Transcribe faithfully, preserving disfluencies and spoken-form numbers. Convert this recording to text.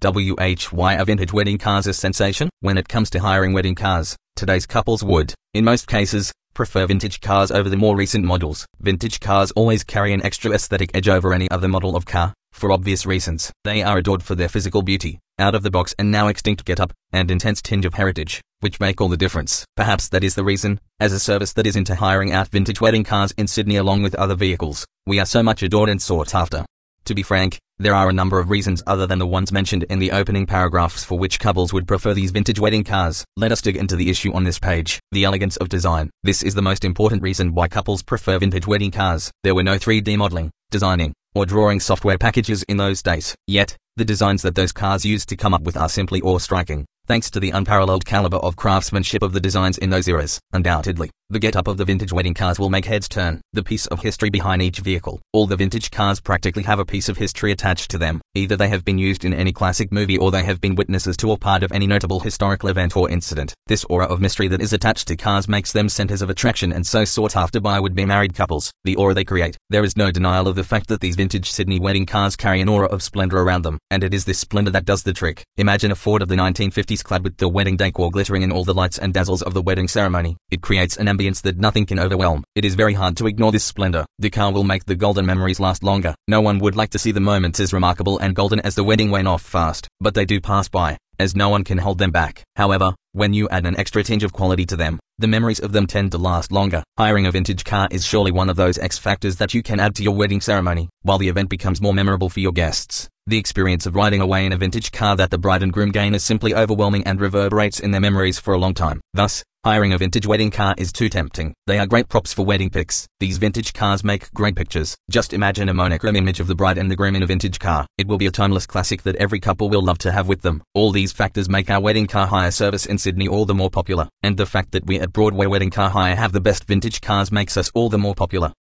Why are vintage wedding cars a sensation? When it comes to hiring wedding cars, today's couples would, in most cases, prefer vintage cars over the more recent models. Vintage cars always carry an extra aesthetic edge over any other model of car, for obvious reasons. They are adored for their physical beauty, out-of-the-box and now extinct get-up, and intense tinge of heritage, which make all the difference. Perhaps that is the reason, as a service that is into hiring out vintage wedding cars in Sydney along with other vehicles, we are so much adored and sought after. To be frank, there are a number of reasons other than the ones mentioned in the opening paragraphs for which couples would prefer these vintage wedding cars. Let us dig into the issue on this page. The elegance of design. This is the most important reason why couples prefer vintage wedding cars. There were no three D modeling, designing, or drawing software packages in those days. Yet, the designs that those cars used to come up with are simply awe-striking, thanks to the unparalleled caliber of craftsmanship of the designs in those eras. Undoubtedly, the get-up of the vintage wedding cars will make heads turn. The piece of history behind each vehicle. All the vintage cars practically have a piece of history attached to them. Either they have been used in any classic movie or they have been witnesses to or part of any notable historical event or incident. This aura of mystery that is attached to cars makes them centers of attraction and so sought after by would-be married couples. The aura they create. There is no denial of the fact that these vintage Sydney wedding cars carry an aura of splendor around them, and it is this splendor that does the trick. Imagine a Ford of the nineteen fifties clad with the wedding decor glittering in all the lights and dazzles of the wedding ceremony. It creates an ambience that nothing can overwhelm. It is very hard to ignore this splendor. The car will make the golden memories last longer. No one would like to see the moments as remarkable and golden as the wedding went off fast, but they do pass by, as no one can hold them back. However, when you add an extra tinge of quality to them, the memories of them tend to last longer. Hiring a vintage car is surely one of those X factors that you can add to your wedding ceremony, while the event becomes more memorable for your guests. The experience of riding away in a vintage car that the bride and groom gain is simply overwhelming and reverberates in their memories for a long time. Thus, hiring a vintage wedding car is too tempting. They are great props for wedding pics. These vintage cars make great pictures. Just imagine a monochrome image of the bride and the groom in a vintage car. It will be a timeless classic that every couple will love to have with them. All these factors make our wedding car hire service in Sydney all the more popular. And the fact that we at Broadway Wedding Car Hire have the best vintage cars makes us all the more popular.